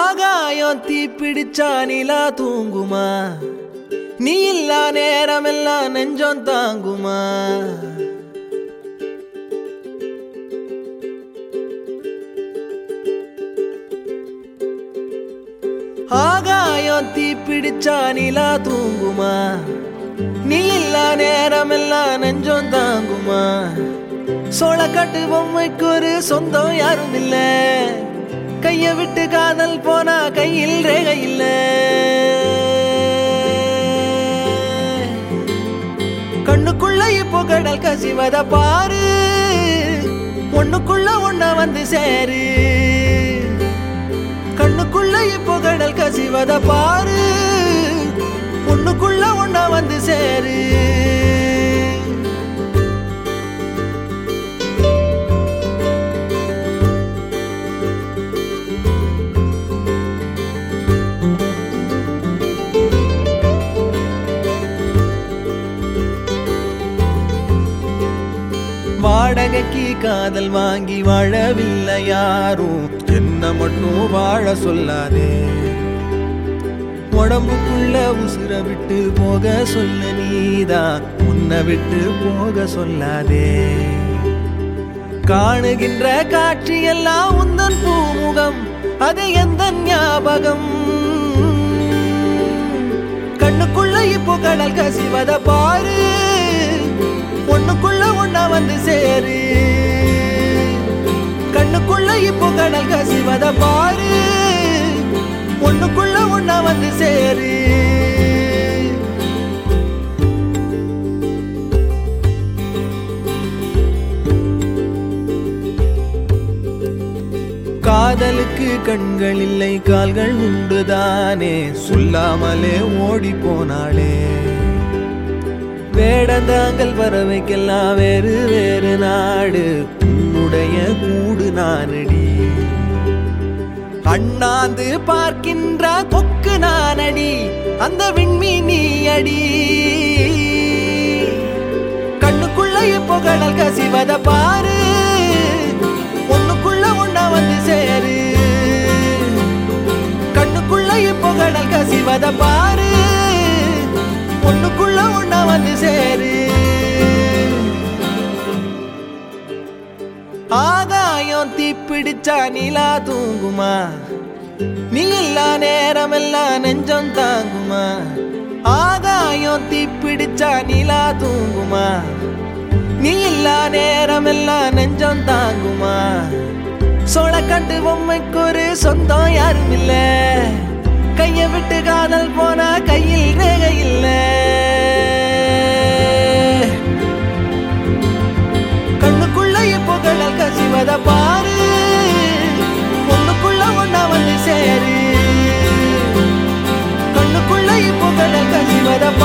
ஆகாயம் தீ பிடிச்சா நிலா தூங்குமா? நீ இல்லா நேரமெல்லாம் நெஞ்சம் தாங்குமா? ஆகாயம் தீ பிடிச்சா நிலா தூங்குமா? நீ இல்லா நேரமெல்லாம் நெஞ்சம் தாங்குமா? சோளக்காட்டு பொம்மைக்கு ஒரு சொந்தம் யாரும் இல்ல, கைய விட்டு காதல் போனா கையில் ரேகை இல்ல. கண்ணுக்குள்ள இப்போ கடல் கசிவத பாரு, ஒண்ணுக்குள்ள ஒண்ண வந்து சேரு. கண்ணுக்குள்ள இப்போ கடல் கசிவத பாரு, ஒண்ணுக்குள்ள ஒண்ண வந்து சேரு. வாடகைக்கு காதல் வாங்கி வாழவில்லை யாரும், என்ன மட்டும் வாழ சொல்லாதே. உடம்புக்குள்ள உசுர விட்டு போக சொல்ல நீதான், உன்னை விட்டு போக சொல்லாதே. காணுகின்ற காட்சி எல்லாம் உந்தன் பூமுகம், அது எந்த ஞாபகம். கண்ணுக்குள்ள இப்போ கடல் கசிவத பாரு, ஒண்ணுக்குள்ள ஒண்ணா வந்து சேரு. கண்ணுக்குள்ள இப்போ கடல் கசிவத பாரு, ஒண்ணுக்குள்ள ஒண்ணா வந்து சேரு. காதலுக்கு கண்கள் இல்லை கால்கள் உண்டுதானே, சொல்லாமலே ஓடி போனாளே. வேடந்தாங்கள் பறவைக்கெல்லாம் வேறு வேறு நாடு, உன்னுடைய கூடு நானடி. அண்ணாந்து பார்க்கின்ற கொக்கு நானடி, அந்த விண்மீனி அடி. கண்ணுக்குள்ள இப்போ கடல் கசிவத பாரு, ஒண்ணுக்குள்ள ஒண்ணா வந்து சேரு. கண்ணுக்குள்ள இப்போ கடல் கசிவத பாரு, ஒண்ணுக்குள்ள ஒண்ணா வந்து சேரு. ஆகாயம் தீ பிடிச்சா நிலா தூங்குமா? நீ இல்லா நேரமெல்லாம் நெஞ்சம் தாங்குமா? ஆகாயம் தீ பிடிச்சா நிலா தூங்குமா? நீ இல்லா நேரமெல்லாம் நெஞ்சம் தாங்குமா? சோளக்காட்டு பொம்மைக்கு ஒரு சொந்தம் யாரும் இல்ல, கைய விட்டு காதல் போனா கையில் ரேகை இல்ல. கண்ணுக்குள்ள இப்போ கடல் கசிவத பாரு, ஒண்ணுக்குள்ள ஒண்ணா வந்து சேரு. கண்ணுக்குள்ள இப்போ கடல் கசிவத